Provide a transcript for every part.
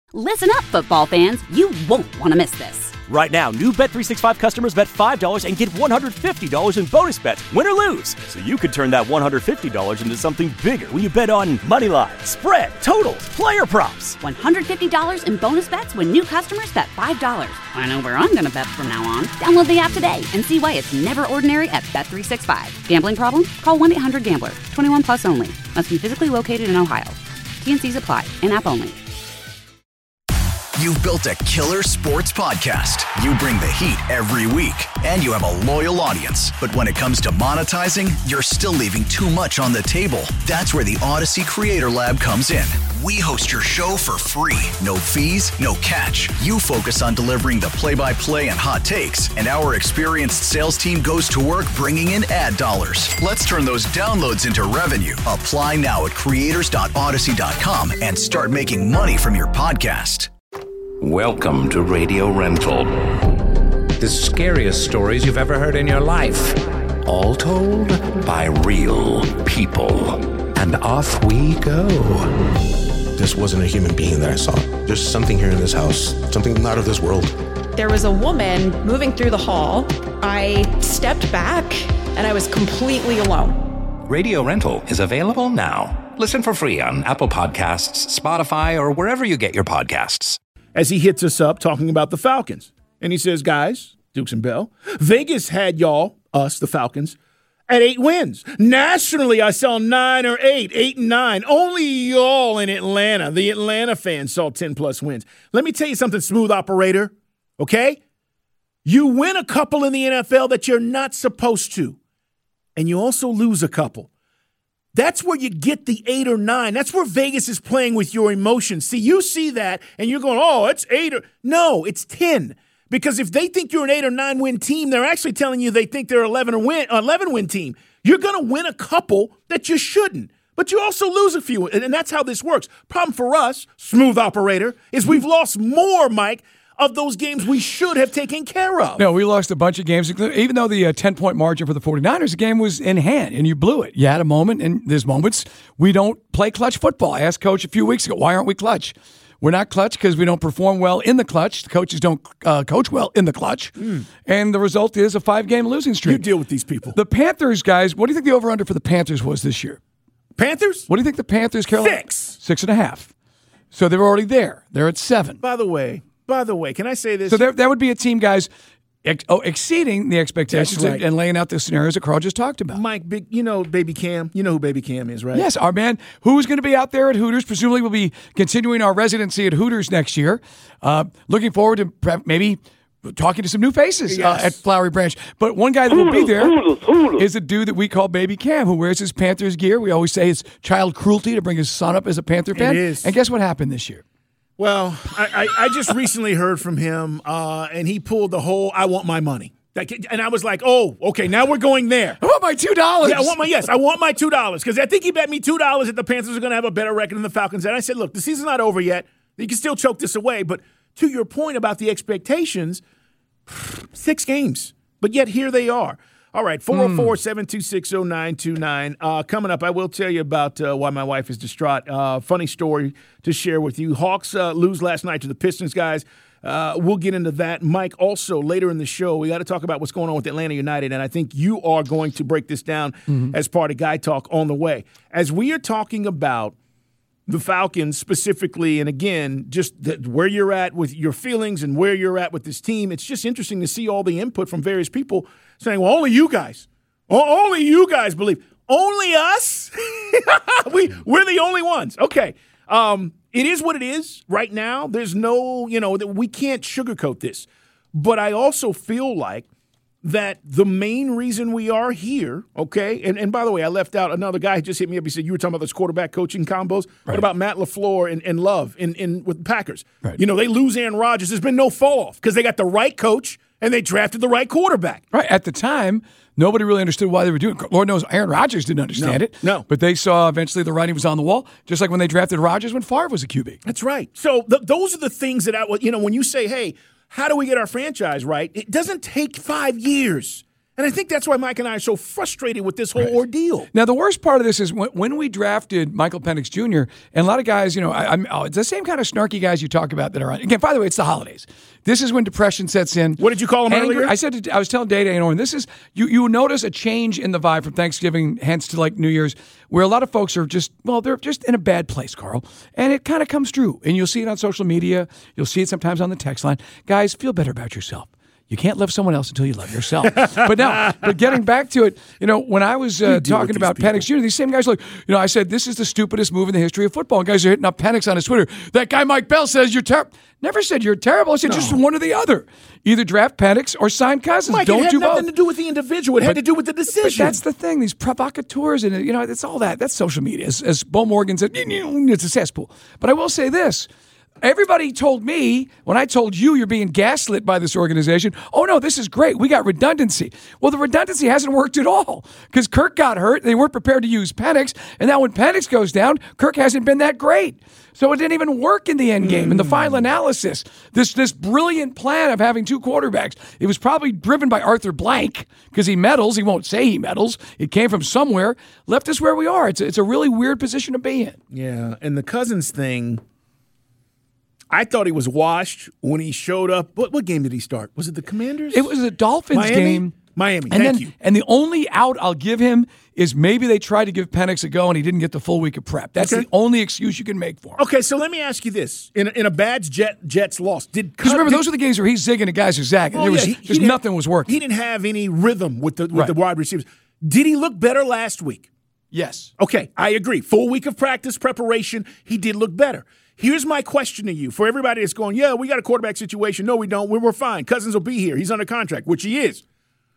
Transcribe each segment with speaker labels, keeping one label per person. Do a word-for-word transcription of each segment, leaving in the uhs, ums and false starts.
Speaker 1: Listen up, football fans. You won't want to miss this.
Speaker 2: Right now, new Bet three sixty-five customers bet five dollars and get one hundred fifty dollars in bonus bets, win or lose. So you could turn that one hundred fifty dollars into something bigger when you bet on money line, spread, totals, player props.
Speaker 1: one hundred fifty dollars in bonus bets when new customers bet five dollars. I know where I'm going to bet from now on. Download the app today and see why it's never ordinary at Bet three sixty-five. Gambling problem? Call one eight hundred gambler. twenty-one plus only. Must be physically located in Ohio. T N Cs apply. In-app only.
Speaker 3: You've built a killer sports podcast. You bring the heat every week, and you have a loyal audience. But when it comes to monetizing, you're still leaving too much on the table. That's where the Odyssey Creator Lab comes in. We host your show for free. No fees, no catch. You focus on delivering the play-by-play and hot takes, and our experienced sales team goes to work bringing in ad dollars. Let's turn those downloads into revenue. Apply now at creators dot odyssey dot com and start making money from your podcast.
Speaker 4: Welcome to Radio Rental. The scariest stories you've ever heard in your life. All told by real people. And off we go.
Speaker 5: This wasn't a human being that I saw. There's something here in this house, something not of this world.
Speaker 6: There was a woman moving through the hall. I stepped back and I was completely alone.
Speaker 4: Radio Rental is available now. Listen for free on Apple Podcasts, Spotify, or wherever you get your podcasts.
Speaker 7: As he hits us up talking about the Falcons. And he says, guys, Dukes and Bell, Vegas had y'all, us, the Falcons, at eight wins. Nationally, I saw nine or eight, eight and nine. Only y'all in Atlanta, the Atlanta fans, saw ten-plus wins. Let me tell you something, smooth operator, okay? You win a couple in the N F L that you're not supposed to, and you also lose a couple. That's where you get the eight or nine. That's where Vegas is playing with your emotions. See, you see that, and you're going, oh, it's eight or – no, it's ten. Because if they think you're an eight or nine win team, they're actually telling you they think they're eleven or win eleven win team. You're going to win a couple that you shouldn't, but you also lose a few, and that's how this works. Problem for us, smooth operator, is we've lost more, Mike, of those games we should have taken care of.
Speaker 8: No, we lost a bunch of games. Even though the uh, ten-point margin for the 49ers, the game was in hand, and you blew it. You had a moment, and there's moments we don't play clutch football. I asked Coach a few weeks ago, why aren't we clutch? We're not clutch because we don't perform well in the clutch. The coaches don't uh, coach well in the clutch. Mm. And the result is a five-game losing streak.
Speaker 7: You deal with these people.
Speaker 8: The Panthers, guys, what do you think the over-under for the Panthers was this year?
Speaker 7: Panthers?
Speaker 8: What do you think the Panthers, Carolina?
Speaker 7: Six.
Speaker 8: Six and a half. So they're already there. They're at seven.
Speaker 7: By the way, By the way, can I say this?
Speaker 8: So there, that would be a team, guys, ex- oh, exceeding the expectations
Speaker 7: right.
Speaker 8: and laying out the scenarios that Carl just talked about.
Speaker 7: Mike, big, you know Baby Cam. You know who Baby Cam is, right?
Speaker 8: Yes, our man who's going to be out there at Hooters. Presumably we'll be continuing our residency at Hooters next year. Uh, looking forward to maybe talking to some new faces
Speaker 7: yes.
Speaker 8: uh, at Flowery Branch. But one guy that will be there is a dude that we call Baby Cam, who wears his Panthers gear. We always say it's child cruelty to bring his son up as a Panther fan.
Speaker 7: It is.
Speaker 8: And guess what happened this year?
Speaker 7: Well, I, I, I just recently heard from him, uh, and he pulled the whole "I want my money," and I was like, "Oh, okay, now we're going there."
Speaker 8: I want my two dollars.
Speaker 7: Yeah, I want my yes, I want my two dollars because I think he bet me two dollars that the Panthers are going to have a better record than the Falcons. And I said, "Look, the season's not over yet. You can still choke this away." But to your point about the expectations, six games, but yet here they are. All right, four oh four, seven two six, oh nine two nine. Uh, coming up, I will tell you about uh, why my wife is distraught. Uh, funny story to share with you. Hawks uh, lose last night to the Pistons, guys. Uh, we'll get into that. Mike, also, later in the show, we got to talk about what's going on with Atlanta United, and I think you are going to break this down mm-hmm. as part of Guy Talk on the way. As we are talking about the Falcons specifically, and again, just the, where you're at with your feelings and where you're at with this team, it's just interesting to see all the input from various people saying, well, only you guys, only you guys believe. Only us? we, we're the only ones. Okay. Um, it is what it is right now. There's no, you know, we can't sugarcoat this. But I also feel like that the main reason we are here, okay, and, and by the way, I left out another guy who just hit me up. He said, you were talking about those quarterback coaching combos. Right. What about Matt LaFleur and, and Love in, in with the Packers? Right. You know, they lose Aaron Rodgers. There's been no fall off because they got the right coach and they drafted the right quarterback.
Speaker 8: Right. At the time, nobody really understood why they were doing it. Lord knows Aaron Rodgers didn't understand
Speaker 7: no,
Speaker 8: it.
Speaker 7: No.
Speaker 8: But they saw eventually the writing was on the wall, just like when they drafted Rodgers when Favre was a Q B.
Speaker 7: That's right. So th- those are the things that, I, you know, when you say, hey, how do we get our franchise right? It doesn't take five years. And I think that's why Mike and I are so frustrated with this whole
Speaker 8: Right.
Speaker 7: ordeal.
Speaker 8: Now, the worst part of this is when, when we drafted Michael Penix Junior, and a lot of guys, you know, I, I'm, oh, it's the same kind of snarky guys you talk about that are on. Again, by the way, it's the holidays. This is when depression sets in.
Speaker 7: What did you call him
Speaker 8: Anger.
Speaker 7: earlier?
Speaker 8: I said, to, I was telling Data and Oren, this is, you, you will notice a change in the vibe from Thanksgiving, hence to like New Year's, where a lot of folks are just, well, they're just in a bad place, Carl. And it kind of comes true. And you'll see it on social media. You'll see it sometimes on the text line. Guys, feel better about yourself. You can't love someone else until you love yourself. But now, but getting back to it, you know, when I was uh, talking about Penix Junior, these same guys are like, you know, I said, this is the stupidest move in the history of football. And guys are hitting up Penix on his Twitter. That guy Mike Bell says you're terrible. Never said you're terrible. I said
Speaker 7: No.
Speaker 8: just one or the other. Either draft Penix or sign Cousins.
Speaker 7: Mike,
Speaker 8: Don't
Speaker 7: it had
Speaker 8: do
Speaker 7: nothing
Speaker 8: both.
Speaker 7: to do with the individual. It had
Speaker 8: But-
Speaker 7: to do with the decision.
Speaker 8: But that's the thing. These provocateurs and, you know, it's all that. That's social media. As, as Bo Morgan said, it's a cesspool. But I will say this. Everybody told me, when I told you you're being gaslit by this organization, oh, no, this is great. We got redundancy. Well, the redundancy hasn't worked at all because Kirk got hurt. They weren't prepared to use Penix. And now when Penix goes down, Kirk hasn't been that great. So it didn't even work in the end game. In the final analysis, this this brilliant plan of having two quarterbacks, it was probably driven by Arthur Blank because he meddles. He won't say he meddles. It came from somewhere. Left us where we are. It's a, it's a really weird position to be in.
Speaker 7: Yeah, and the Cousins thing, I thought he was washed when he showed up. What, what game did he start? Was it the Commanders?
Speaker 8: It was a Dolphins
Speaker 7: Miami?
Speaker 8: game.
Speaker 7: Miami,
Speaker 8: and
Speaker 7: thank
Speaker 8: then,
Speaker 7: you.
Speaker 8: And the only out I'll give him is maybe they tried to give Penix a go and he didn't get the full week of prep. That's
Speaker 7: Okay.
Speaker 8: the only excuse you can make for him.
Speaker 7: Okay, so let me ask you this. In a, in a bad Jet, Jets loss, did
Speaker 8: Because remember,
Speaker 7: did-
Speaker 8: those are the games where he's zigging and guys are zagging.
Speaker 7: Oh,
Speaker 8: there was,
Speaker 7: yeah, he- he
Speaker 8: just
Speaker 7: didn't-
Speaker 8: nothing was working.
Speaker 7: He didn't have any rhythm with the with
Speaker 8: Right.
Speaker 7: the wide receivers. Did he look better last week?
Speaker 8: Yes.
Speaker 7: Okay, I agree. Full week of practice preparation, he did look better. Here's my question to you. For everybody that's going, yeah, we got a quarterback situation. No, we don't. We're, we're fine. Cousins will be here. He's under contract, which he is.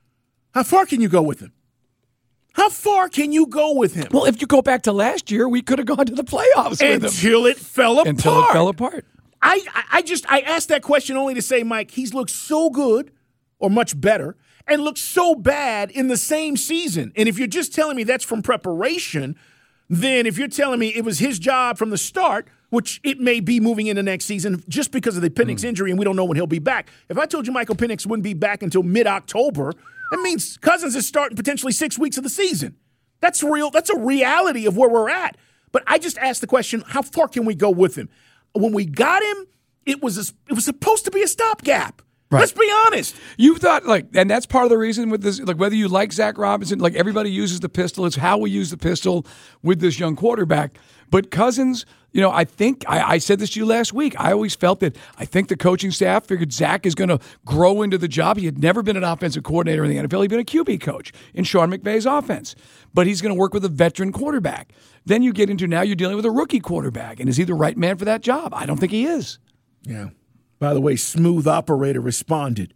Speaker 7: How far can you go with him? How far can you go with him?
Speaker 8: Well, if you go back to last year, we could have gone to the playoffs with him.
Speaker 7: Until it fell apart.
Speaker 8: Until it fell apart.
Speaker 7: I, I- I just I asked that question only to say, Mike, he's looked so good or much better and looked so bad in the same season. And if you're just telling me that's from preparation, then if you're telling me it was his job from the start, which it may be moving into next season just because of the Penix
Speaker 8: Mm.
Speaker 7: injury and we don't know when he'll be back. If I told you Michael Penix wouldn't be back until mid-October, that means Cousins is starting potentially six weeks of the season. That's real. That's a reality of where we're at. But I just asked the question, how far can we go with him? When we got him, it was a, it was supposed to be a stopgap.
Speaker 8: Right.
Speaker 7: Let's be honest.
Speaker 8: You thought, like, and that's part of the reason with this, like, whether you like Zach Robinson, like, everybody uses the pistol. It's how we use the pistol with this young quarterback. But Cousins, you know, I think, I, I said this to you last week. I always felt that I think the coaching staff figured Zach is going to grow into the job. He had never been an offensive coordinator in the N F L. He'd been a Q B coach in Sean McVay's offense. But he's going to work with a veteran quarterback. Then you get into now you're dealing with a rookie quarterback. And is he the right man for that job? I don't think he is.
Speaker 7: Yeah. By the way, Smooth Operator responded.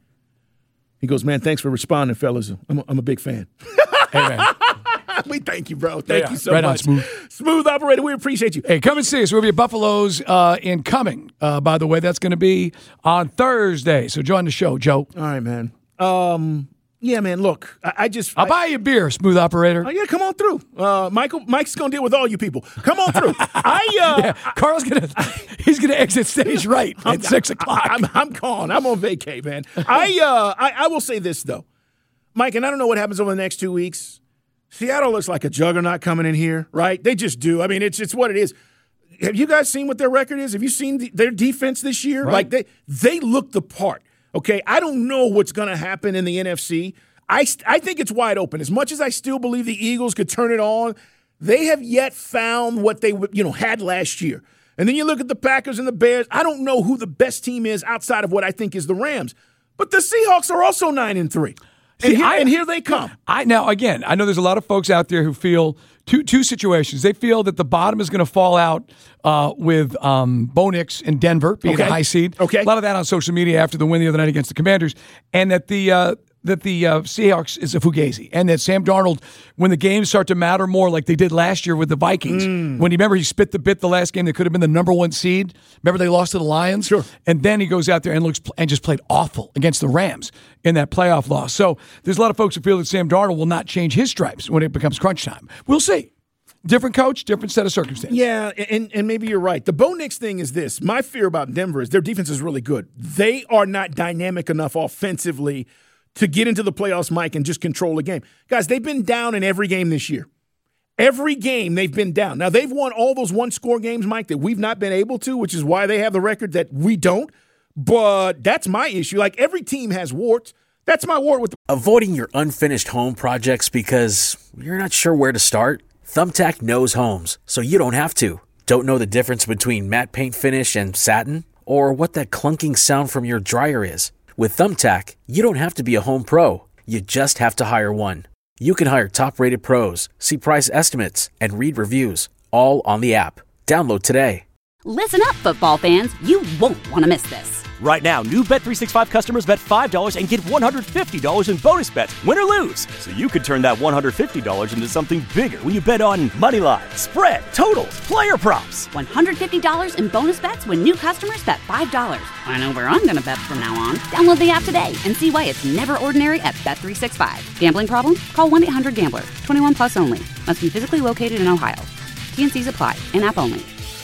Speaker 7: He goes, man, thanks for responding, fellas. I'm a, I'm a big fan.
Speaker 8: Hey, man.
Speaker 7: We thank you, bro. Thank
Speaker 8: Yeah,
Speaker 7: you so
Speaker 8: right on,
Speaker 7: much.
Speaker 8: Smooth.
Speaker 7: Smooth Operator, we appreciate you.
Speaker 8: Hey, come and see us. We'll be at Buffalo's uh, in Coming. Uh, by the way, that's going to be on Thursday. So join the show, Joe.
Speaker 7: All right, man. Um, yeah, man, look, I, I just...
Speaker 8: I'll
Speaker 7: I,
Speaker 8: buy you a beer, Smooth Operator.
Speaker 7: Oh, yeah, come on through. Uh, Michael, Mike's going to deal with all you people. Come on through. I, uh,
Speaker 8: Yeah, Carl's gonna he's gonna exit stage right at six o'clock.
Speaker 7: I, I'm, I'm gone. I'm on vacay, man. I, uh, I, I will say this, though. Mike, and I don't know what happens over the next two weeks. Seattle looks like a juggernaut coming in here, right? They just do. I mean, it's it's what it is. Have you guys seen what their record is? Have you seen the, their defense this year?
Speaker 8: Right.
Speaker 7: Like, they, they look the part, okay? I don't know what's going to happen in the N F C. I, I think it's wide open. As much as I still believe the Eagles could turn it on, they have yet found what they you know had last year. And then you look at the Packers and the Bears. I don't know who the best team is outside of what I think is the Rams. But the Seahawks are also nine and three. And,
Speaker 8: See,
Speaker 7: here,
Speaker 8: I-
Speaker 7: and here they come.
Speaker 8: I now again, I know there's a lot of folks out there who feel two two situations. They feel that the bottom is going to fall out uh, with um, Bo Nix in Denver being
Speaker 7: Okay.
Speaker 8: a high seed.
Speaker 7: Okay.
Speaker 8: A lot of that on social media after the win the other night against the Commanders, and that the uh, that the uh, Seahawks is a fugazi, and that Sam Darnold, when the games start to matter more, like they did last year with the Vikings,
Speaker 7: Mm.
Speaker 8: when you remember he spit the bit the last game, they could have been the number one seed. Remember they lost to the Lions,
Speaker 7: Sure.
Speaker 8: and then he goes out there and looks and just played awful against the Rams in that playoff loss. So there's a lot of folks who feel that Sam Darnold will not change his stripes when it becomes crunch time. We'll see. Different coach, different set of circumstances.
Speaker 7: Yeah, and, and maybe you're right. The Bo Nix thing is this. My fear about Denver is their defense is really good. They are not dynamic enough offensively to get into the playoffs, Mike, and just control the game. Guys, they've been down in every game this year. Every game they've been down. Now, they've won all those one-score games, Mike, that we've not been able to, which is why they have the record that we don't. But that's my issue. Like, every team has warts. That's my wart with the-
Speaker 9: Avoiding your unfinished home projects because you're not sure where to start? Thumbtack knows homes, so you don't have to. Don't know the difference between matte paint finish and satin? Or what that clunking sound from your dryer is? With Thumbtack, you don't have to be a home pro. You just have to hire one. You can hire top-rated pros, see price estimates, and read reviews, all on the app. Download today.
Speaker 1: Listen up, football fans. You won't want to miss this.
Speaker 2: Right now, new Bet three sixty-five customers bet five dollars and get one hundred fifty dollars in bonus bets, win or lose. So you could turn that one hundred fifty dollars into something bigger when you bet on money line, spread, totals, player props.
Speaker 1: one hundred fifty dollars in bonus bets when new customers bet five dollars. I know where I'm going to bet from now on. Download the app today and see why it's never ordinary at Bet three sixty-five. Gambling problem? Call one eight hundred gambler. twenty-one plus only. Must be physically located in Ohio. T N Cs apply. In-app only.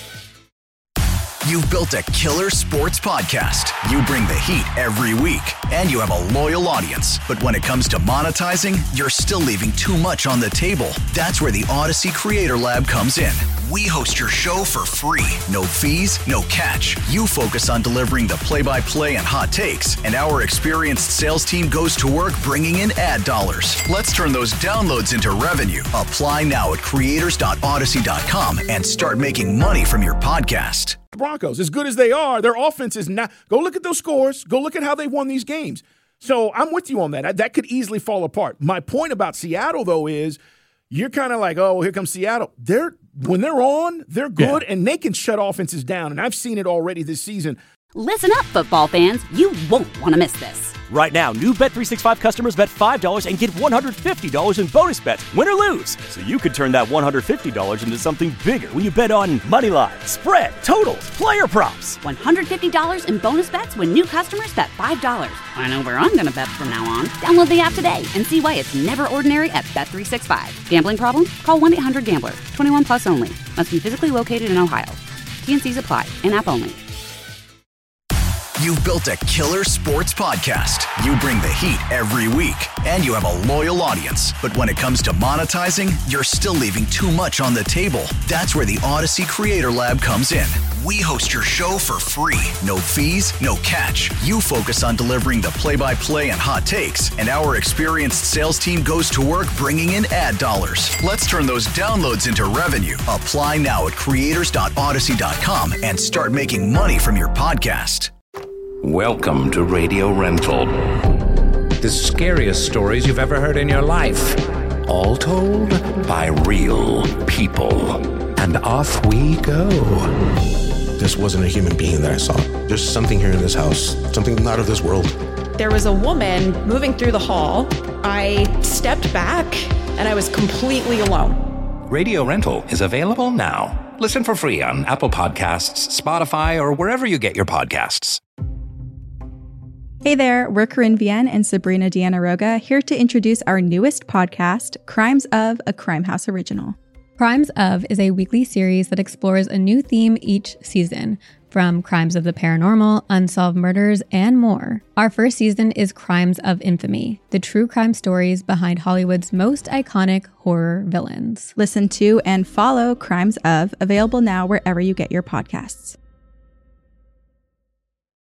Speaker 3: You've built a killer sports podcast. You bring the heat every week, and you have a loyal audience. But when it comes to monetizing, you're still leaving too much on the table. That's where the Odyssey Creator Lab comes in. We host your show for free. No fees, no catch. You focus on delivering the play-by-play and hot takes, and our experienced sales team goes to work bringing in ad dollars. Let's turn those downloads into revenue. Apply now at creators dot odyssey dot com and start making money from your podcast.
Speaker 7: Broncos, as good as they are, their offense is not. Go look at those scores. Go look at how they won these games. So I'm with you on that. That could easily fall apart. My point about Seattle, though, is you're kind of like, oh, here comes Seattle. They're when they're on, they're good, yeah. And they can shut offenses down. And I've seen it already this season.
Speaker 1: Listen up, football fans. You won't want to miss this.
Speaker 2: Right now, new Bet three sixty-five customers bet five dollars and get one hundred fifty dollars in bonus bets, win or lose. So you could turn that one hundred fifty dollars into something bigger when you bet on money line, spread, totals, player props.
Speaker 1: one hundred fifty dollars in bonus bets when new customers bet five dollars. I know where I'm going to bet from now on. Download the app today and see why it's never ordinary at Bet three sixty-five. Gambling problem? Call one eight hundred gambler. twenty-one plus only. Must be physically located in Ohio. T N Cs apply. In-app only.
Speaker 3: You've built a killer sports podcast. You bring the heat every week, and you have a loyal audience. But when it comes to monetizing, you're still leaving too much on the table. That's where the Odyssey Creator Lab comes in. We host your show for free. No fees, no catch. You focus on delivering the play-by-play and hot takes, and our experienced sales team goes to work bringing in ad dollars. Let's turn those downloads into revenue. Apply now at creators dot odyssey dot com and start making money from your podcast.
Speaker 4: Welcome to Radio Rental. The scariest stories you've ever heard in your life. All told by real people. And off we go.
Speaker 5: This wasn't a human being that I saw. There's something here in this house, something not of this world.
Speaker 6: There was a woman moving through the hall. I stepped back and I was completely alone.
Speaker 4: Radio Rental is available now. Listen for free on Apple Podcasts, Spotify, or wherever you get your podcasts.
Speaker 10: Hey there, we're Corinne Vienne and Sabrina Deanna Roga, here to introduce our newest podcast, Crimes of, a Crime House original.
Speaker 11: Crimes of is a weekly series that explores a new theme each season, from crimes of the paranormal, unsolved murders, and more. Our first season is Crimes of Infamy, the true crime stories behind Hollywood's most iconic horror villains.
Speaker 10: Listen to and follow Crimes of, available now wherever you get your podcasts.